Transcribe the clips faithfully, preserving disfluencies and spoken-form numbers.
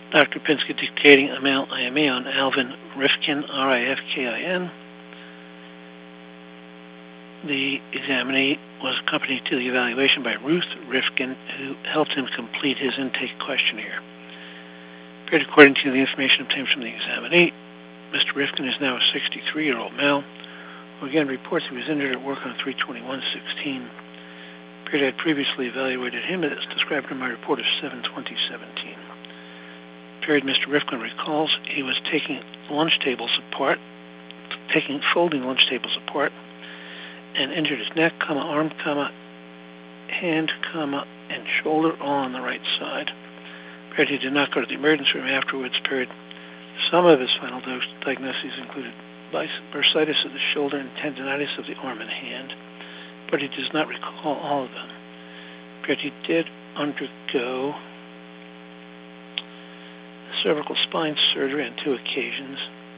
Doctor Pinsky dictating amount I M E on Alvin Rifkin, R I F K I N. The examinee was accompanied to the evaluation by Ruth Rifkin, who helped him complete his intake questionnaire. According to the information obtained from the examinee, Mister Rifkin is now a sixty-three-year-old male who again reports he was injured at work on three twenty-one sixteen. Period had previously evaluated him as described in my report of seven twenty seventeen. Period Mister Rifkin recalls he was taking lunch tables apart, taking folding lunch tables apart, and injured his neck, comma, arm, comma, hand, comma, and shoulder all on the right side. Period he did not go to the emergency room afterwards. Period. Some of his final diagnoses included bursitis of the shoulder and tendinitis of the arm and hand, but he does not recall all of them. Period he did undergo cervical spine surgery on two occasions.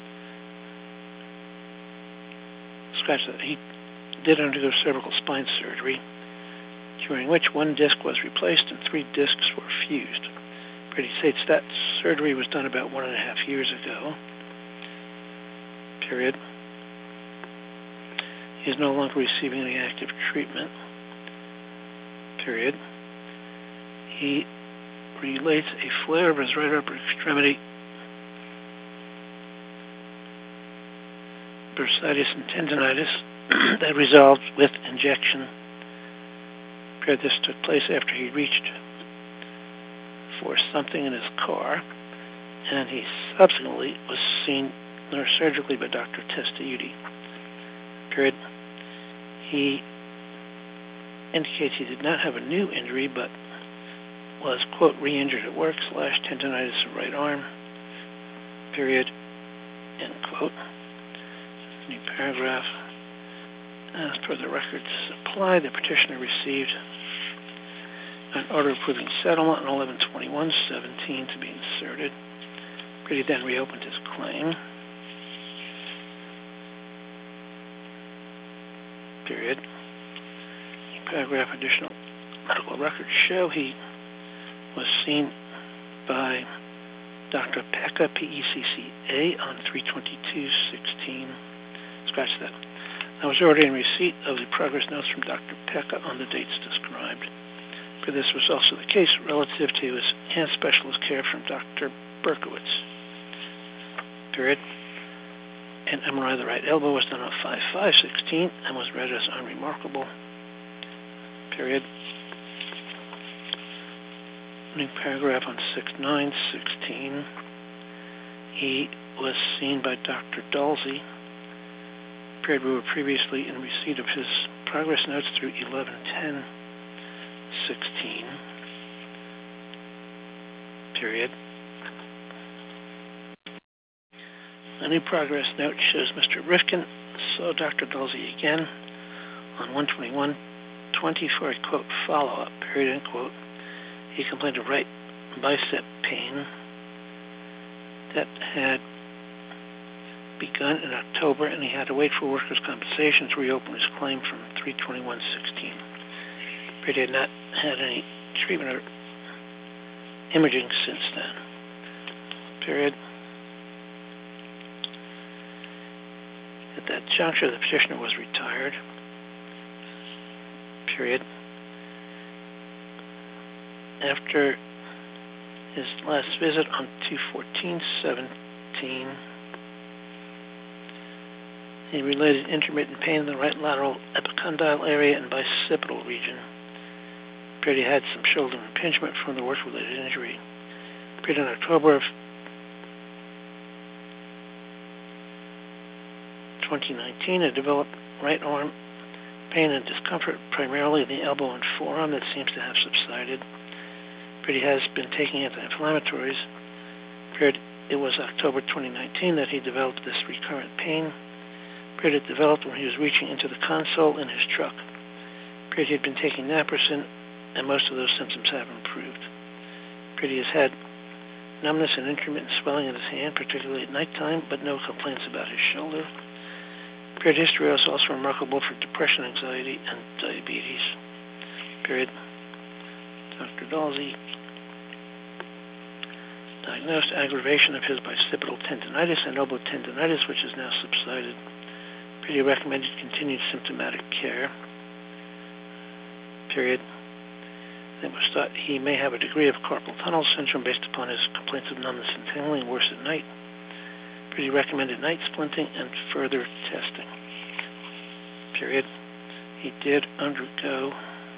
Scratch that. He did undergo cervical spine surgery, during which one disc was replaced and three discs were fused. But he states that surgery was done about one and a half years ago. Period. He is no longer receiving any active treatment. Period. He relates a flare of his right upper extremity, bursitis and tendinitis that resolved with injection. Period. This took place after he reached for something in his car, and he subsequently was seen neurosurgically by Doctor Testaiuti. Period. He indicates he did not have a new injury, but was, quote, re-injured at work slash tendinitis of right arm. Period. End quote. New paragraph. As per the records supplied, the petitioner received an order approving settlement on eleven twenty-one seventeen to be inserted. He then reopened his claim. Period. Paragraph additional medical records show he was seen by Doctor Pecca, P E C C A, on three twenty-two sixteen. Scratch that. I was already in receipt of the progress notes from Doctor Pecca on the dates described. For this was also the case relative to his hand specialist care from Doctor Berkowitz. Period. An M R I of the right elbow was done on five five sixteen and was read as unremarkable. Period. New paragraph on six nine sixteen. He was seen by Doctor Dalsey. Period. We were previously in receipt of his progress notes through eleven ten sixteen. Period. A new progress note shows Mister Rifkin saw Doctor Dalsey again on one twenty-one twenty for a, quote, follow-up, period, end quote. He complained of right bicep pain that had begun in October, and he had to wait for workers' compensation to reopen his claim from three twenty-one sixteen. But he had not had any treatment or imaging since then. Period. At that juncture, the petitioner was retired. Period. After his last visit on two fourteen seventeen, he related intermittent pain in the right lateral epicondyle area and bicipital region. Period. He had some shoulder impingement from the work-related injury. Period. In October of twenty nineteen, it developed right arm pain and discomfort, primarily in the elbow and forearm, that seems to have subsided. But he has been taking anti-inflammatories. Period. It was October twenty nineteen that he developed this recurrent pain. Period. It developed when he was reaching into the console in his truck. Period. He had been taking naproxen, and most of those symptoms have improved. Period. He has had numbness and intermittent swelling in his hand, particularly at nighttime, but no complaints about his shoulder. Period. History is also remarkable for depression, anxiety, and diabetes. Period. Doctor Dalsey. diagnosed aggravation of his bicipital tendonitis and elbow tendonitis, which has now subsided. Pretty recommended continued symptomatic care. Period. It was thought he may have a degree of carpal tunnel syndrome based upon his complaints of numbness and tingling, worse at night. Pretty recommended night splinting and further testing. Period. He did undergo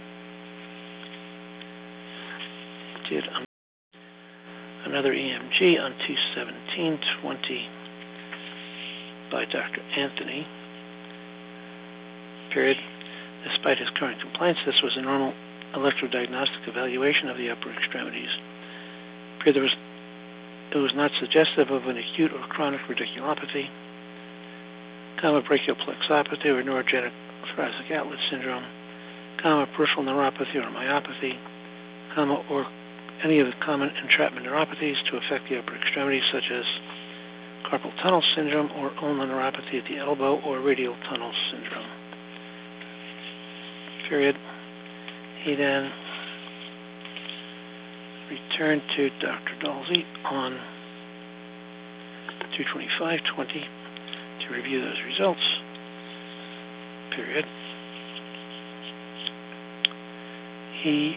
did un another E M G on two seventeen twenty by Doctor Anthony. Period. Despite his current complaints, this was a normal electrodiagnostic evaluation of the upper extremities. Period. There was, it was not suggestive of an acute or chronic radiculopathy, comma brachial plexopathy or neurogenic thoracic outlet syndrome, comma peripheral neuropathy or myopathy, comma or any of the common entrapment neuropathies to affect the upper extremities, such as carpal tunnel syndrome or ulnar neuropathy at the elbow or radial tunnel syndrome. Period. He then returned to Doctor Dalzey on two twenty-five twenty to review those results. Period. He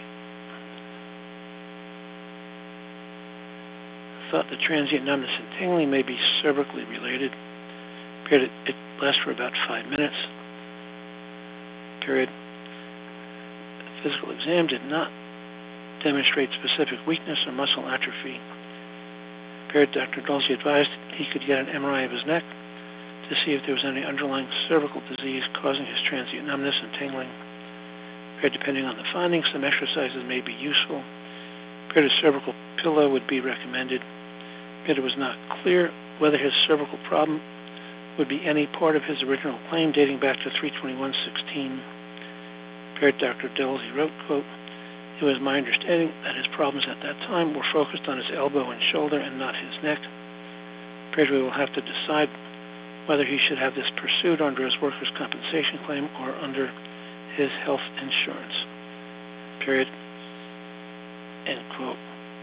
thought the transient numbness and tingling may be cervically related. Period. It lasts for about five minutes. Period. The physical exam did not demonstrate specific weakness or muscle atrophy. Period. Doctor Dalzey advised he could get an M R I of his neck to see if there was any underlying cervical disease causing his transient numbness and tingling. Period. Depending on the findings, some exercises may be useful. Period. A cervical pillow would be recommended. Period. It was not clear whether his cervical problem would be any part of his original claim dating back to three twenty-one sixteen. Period. Doctor Dalzey wrote, quote, "It was my understanding that his problems at that time were focused on his elbow and shoulder and not his neck. Period. We will have to decide whether he should have this pursued under his workers' compensation claim or under his health insurance." Period. End quote.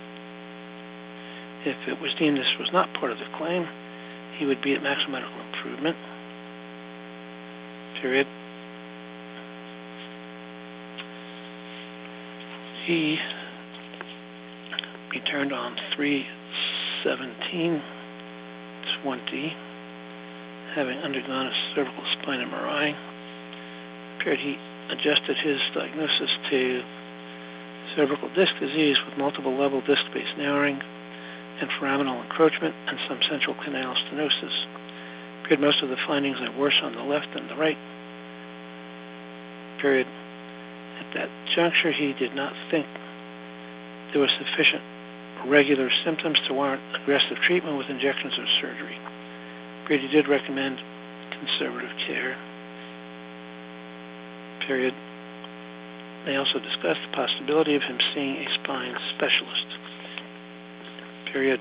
If it was deemed this was not part of the claim, he would be at maximum medical improvement. Period. He returned on three seventeen twenty, having undergone a cervical spine M R I. Period. He adjusted his diagnosis to cervical disc disease with multiple level disc-based narrowing and foraminal encroachment and some central canal stenosis. Period. Most of the findings are worse on the left than the right. Period. At that juncture, he did not think there was sufficient regular symptoms to warrant aggressive treatment with injections or surgery. Period. He did recommend conservative care. Period. They also discussed the possibility of him seeing a spine specialist. Period.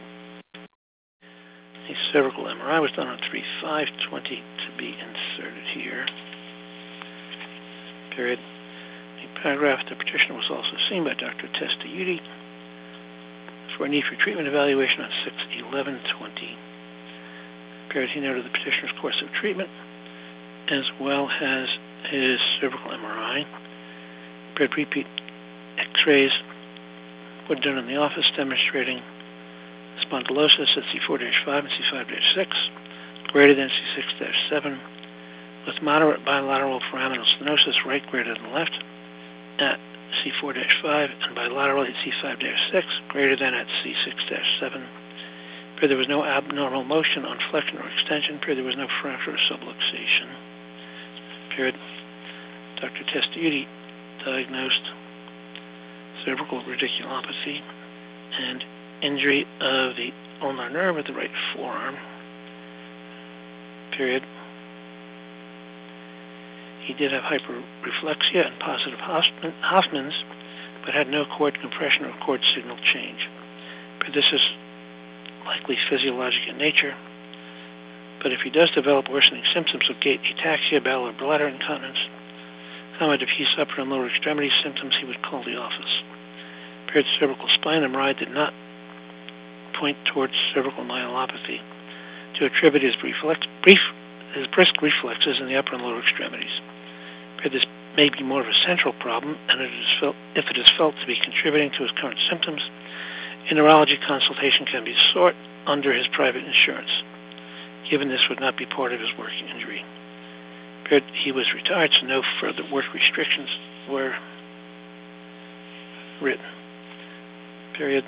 A cervical M R I was done on three five twenty to be inserted here. Period. A paragraph, the petitioner was also seen by Doctor Testaiuti for a need for treatment evaluation on six eleven twenty. Period. He noted the petitioner's course of treatment as well as his cervical M R I. Period. Repeat X-rays were done in the office demonstrating spondylosis at C four dash five and C five dash six, greater than C six dash seven, with moderate bilateral foraminal stenosis right greater than left at C four dash five and bilateral at C five dash six, greater than at C six dash seven. There was no abnormal motion on flexion or extension. There was no fracture or subluxation. Period. Doctor Testaiuti diagnosed cervical radiculopathy and injury of the ulnar nerve at the right forearm. Period. He did have hyperreflexia and positive Hoffman's, but had no cord compression or cord signal change. But this is likely physiologic in nature, but if he does develop worsening symptoms of gait ataxia, bowel or bladder incontinence, common diffuse upper and lower extremity symptoms, he would call the office. Period. Cervical spine M R I did not point towards cervical myelopathy, to attribute his, reflex, brief, his brisk reflexes in the upper and lower extremities. This may be more of a central problem, and it is felt, if it is felt to be contributing to his current symptoms, a neurology consultation can be sought under his private insurance, given this would not be part of his work injury. He was retired, so no further work restrictions were written. Period.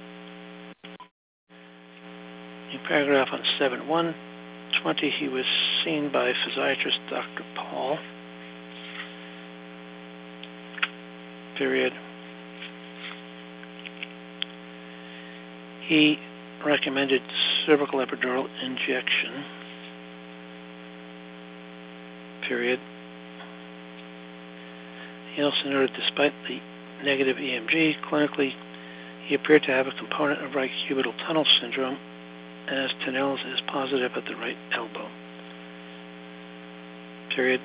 New paragraph on seven one twenty, he was seen by physiatrist Doctor Paul. Period. He recommended cervical epidural injection. Period. He also noted, despite the negative E M G, clinically, he appeared to have a component of right cubital tunnel syndrome, as Tinel's is positive at the right elbow. Period.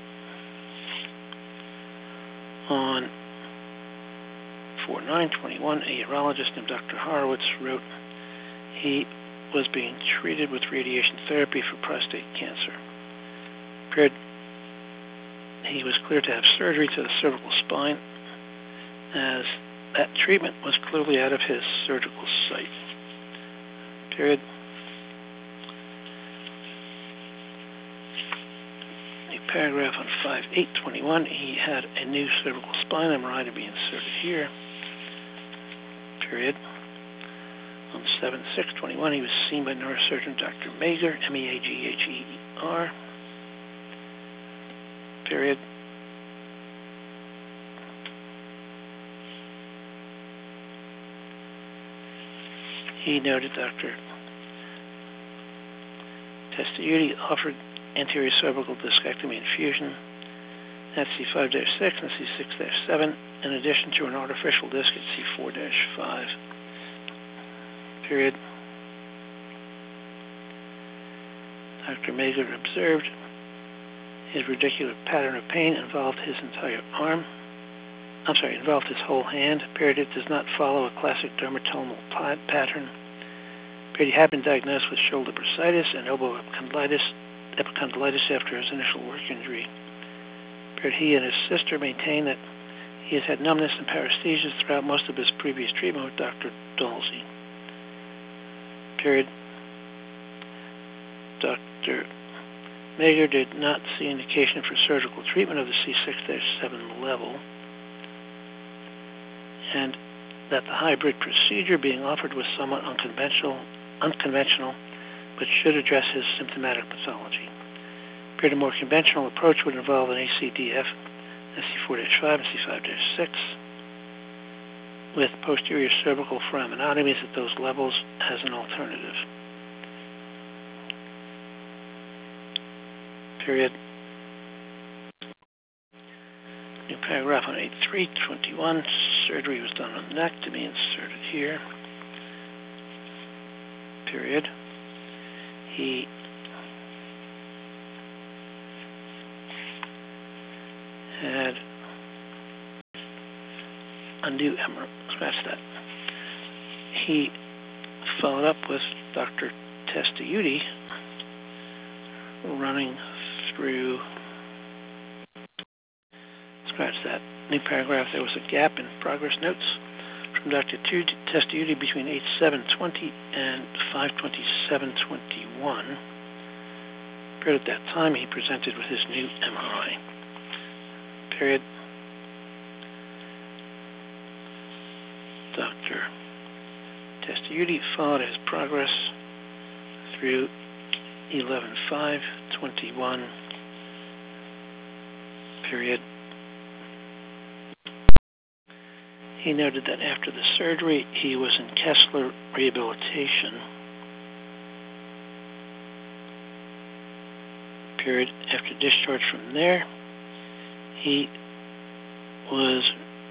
On four nine twenty-one, a urologist named Doctor Horowitz wrote he was being treated with radiation therapy for prostate cancer. Period. He was cleared to have surgery to the cervical spine, as that treatment was clearly out of his surgical site. Period. A paragraph on five eight twenty-one, he had a new cervical spine M R I to be inserted here. Period. On seven six twenty-one, he was seen by neurosurgeon Doctor Mager, M E A G H E E R. Period. He noted Doctor Testaiuti offered anterior cervical discectomy infusion at C five dash six and C six dash seven, in addition to an artificial disc at C four dash five. Period. Doctor Mager observed his radicular pattern of pain involved his entire arm. I'm sorry, involved his whole hand. Period. It does not follow a classic dermatomal pattern. Period. He had been diagnosed with shoulder bursitis and elbow epicondylitis, epicondylitis after his initial work injury. Period. He and his sister maintain that he has had numbness and paresthesias throughout most of his previous treatment with Doctor Dalsey. Period. Doctor Mager did not see indication for surgical treatment of the C six dash seven level, and that the hybrid procedure being offered was somewhat unconventional, unconventional, but should address his symptomatic pathology. Period. A more conventional approach would involve an A C D F, C four dash five, and C five dash six, with posterior cervical foraminotomies at those levels as an alternative. Period. New paragraph on eight three twenty-one, surgery was done on the neck to be inserted here. Period. He had a new M R I, scratch that. He followed up with Doctor Testaiuti, running through, scratch that, new paragraph. There was a gap in progress notes from Doctor Testaiuti between eight seven twenty and five twenty-seven twenty-one. At that time, he presented with his new M R I. Period. Doctor Testaiuti followed his progress through eleven five twenty-one. Period. He noted that after the surgery, he was in Kessler rehabilitation. Period. After discharge from there, he was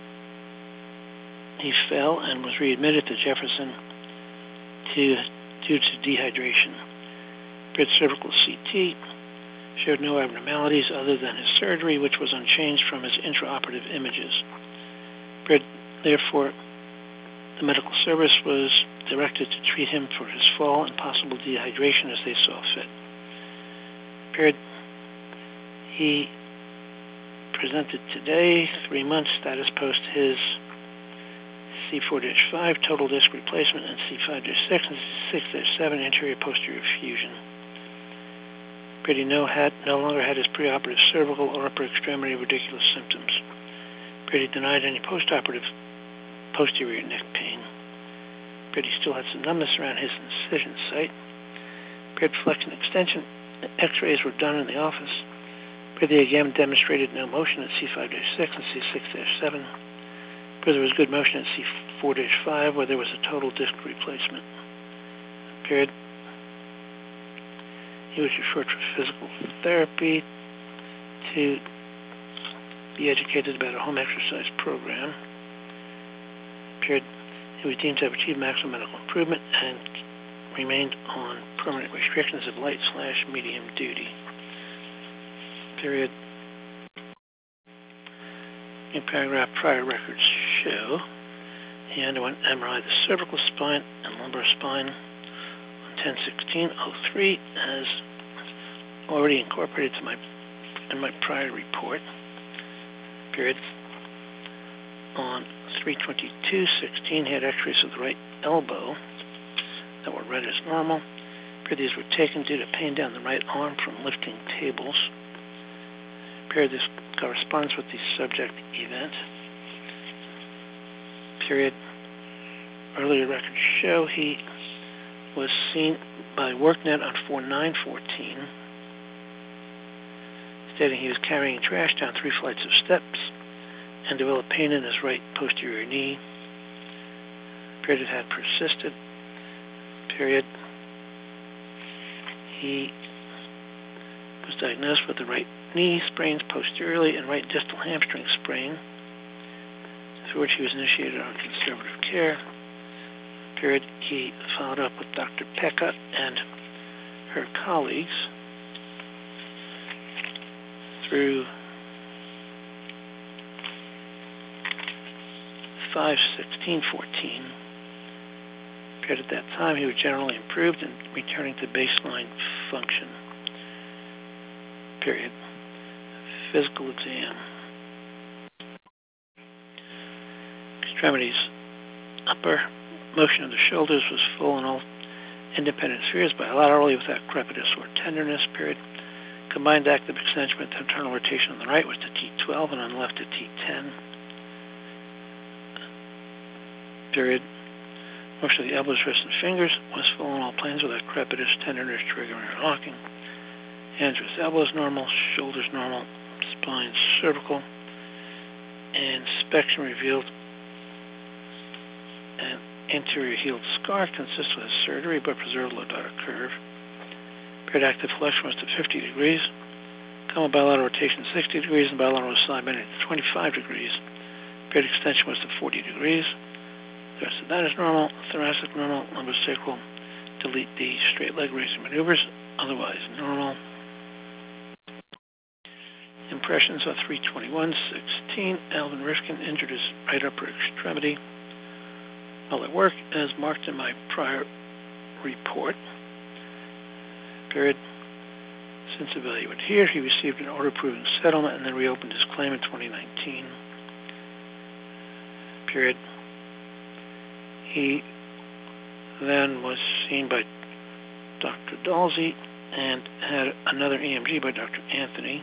he fell and was readmitted to Jefferson to, due to dehydration. Period. Cervical C T showed no abnormalities other than his surgery, which was unchanged from his intraoperative images. Period. Therefore, The medical service was directed to treat him for his fall and possible dehydration as they saw fit. Period. He presented today, three months, status post his C four dash five total disc replacement and C five dash six and C six dash seven anterior posterior fusion. Period. He no, had, no longer had his preoperative cervical or upper extremity ridiculous symptoms. Period. He denied any postoperative posterior neck pain. Period. He still had some numbness around his incision site. Period. Flexion extension x-rays were done in the office. Period. They again demonstrated no motion at C five dash six and C six dash seven. Period. There was good motion at C four dash five where there was a total disc replacement. Period. He was referred for physical therapy to be educated about a home exercise program. Period. He was deemed to have achieved maximum medical improvement and remained on permanent restrictions of light slash medium duty. Period. In paragraph, prior records show he underwent M R I of the cervical spine and lumbar spine on ten sixteen oh three as already incorporated to my in my prior report. Period. On three twenty-two sixteen, he had x-rays of the right elbow that were read as normal. Period. These were taken due to pain down the right arm from lifting tables. Period. This corresponds with the subject event. Period. Earlier records show he was seen by WorkNet on four nine fourteen, stating he was carrying trash down three flights of steps and developed pain in his right posterior knee. Period. It had persisted. Period. He was diagnosed with the right knee sprains posteriorly and right distal hamstring sprain, through which he was initiated on conservative care. Period. He followed up with Doctor Pekka and her colleagues through five sixteen fourteen. Period. At that time, he was generally improved and returning to baseline function. Period. Physical exam. Extremities. Upper motion of the shoulders was full in all independent spheres bilaterally without crepitus or tenderness. Period. Combined active extension with internal rotation on the right was to T twelve and on the left to T ten. Period. Motion of the elbows, wrists, and fingers was full in all planes without crepitus, tenderness, triggering, or locking. Hands, wrists, elbows normal, shoulders normal, spine cervical. Inspection revealed an anterior healed scar consistent with surgery but preserved low daughter curve. Period. Active flexion was to fifty degrees. Common bilateral rotation sixty degrees and bilateral side bending to twenty-five degrees. Period. Extension was to forty degrees. The rest of that is normal. Thoracic normal. Lumbosacral. Delete the straight leg raising maneuvers. Otherwise normal. Impressions on three twenty-one sixteen. Alvin Rifkin injured his right upper extremity while at work, as marked in my prior report. Period. Since evaluated here, he received an order approving settlement and then reopened his claim in twenty nineteen. Period. He then was seen by Doctor Dalsey and had another E M G by Doctor Anthony.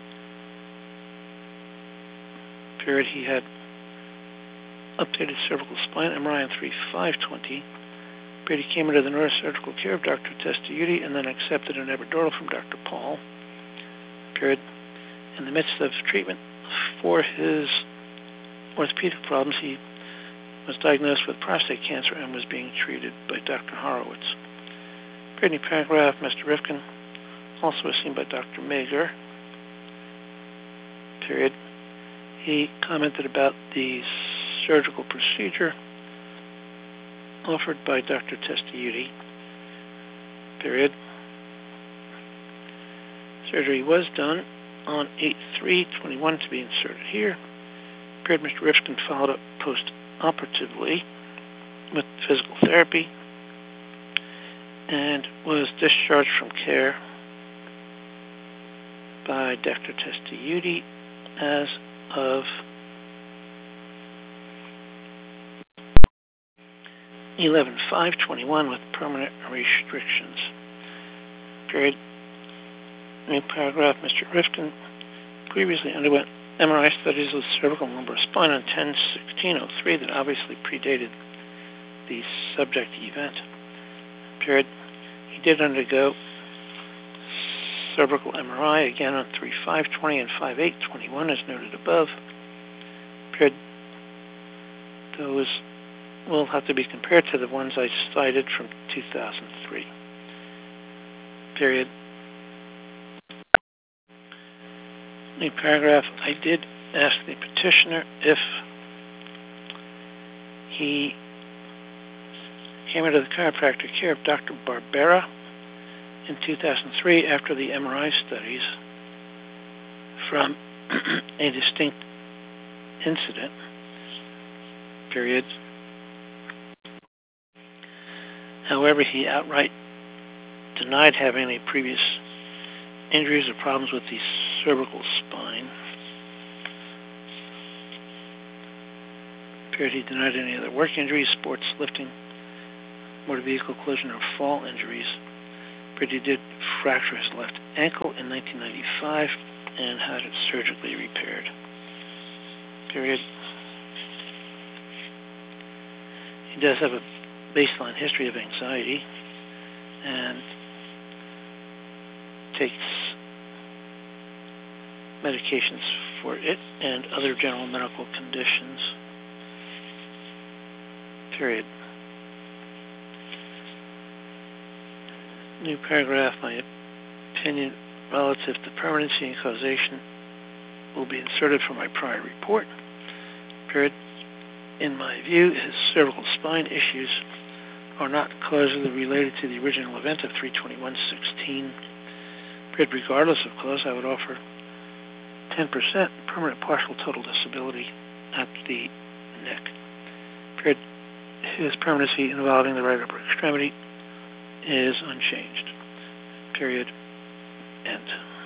Period. He had updated cervical spine M R I on three five twenty. Period. He came into the neurosurgical care of Doctor Testaiuti and then accepted an epidural from Doctor Paul. Period. In the midst of treatment for his orthopedic problems, he was diagnosed with prostate cancer and was being treated by Doctor Horowitz. Period. In paragraph, Mister Rifkin also was seen by Doctor Mager. Period. He commented about the surgical procedure offered by Doctor Testaiuti. Period. Surgery was done on eight three twenty-one to be inserted here. Period. Mister Rifkin followed up post-operatively. with physical therapy and was discharged from care by Doctor Testaiuti as of eleven five twenty-one with permanent restrictions. Period. New paragraph. Mister Rifkin previously underwent M R I studies of the cervical and lumbar spine on ten sixteen oh three that obviously predated the subject event. Period. He did undergo cervical M R I again on three five twenty and five eight twenty-one as noted above. Period. Those will have to be compared to the ones I cited from two thousand three. Period. New paragraph. I did ask the petitioner if he came into the chiropractic care of Doctor Barbera in two thousand three after the M R I studies from a distinct incident. Period. However, he outright denied having any previous injuries or problems with the cervical spine. Period. He denied any other work injuries, sports, lifting, motor vehicle collision, or fall injuries. Period. He did fracture his left ankle in nineteen ninety-five and had it surgically repaired. Period. He does have a baseline history of anxiety and takes medications for it and other general medical conditions. Period. New paragraph. My opinion relative to permanency and causation will be inserted from my prior report. Period. In my view, his cervical spine issues are not causally related to the original event of three twenty-one sixteen. Period. Regardless of cause, I would offer ten percent permanent partial total disability at the neck. Period. His permanency involving the right upper extremity is unchanged. Period. End.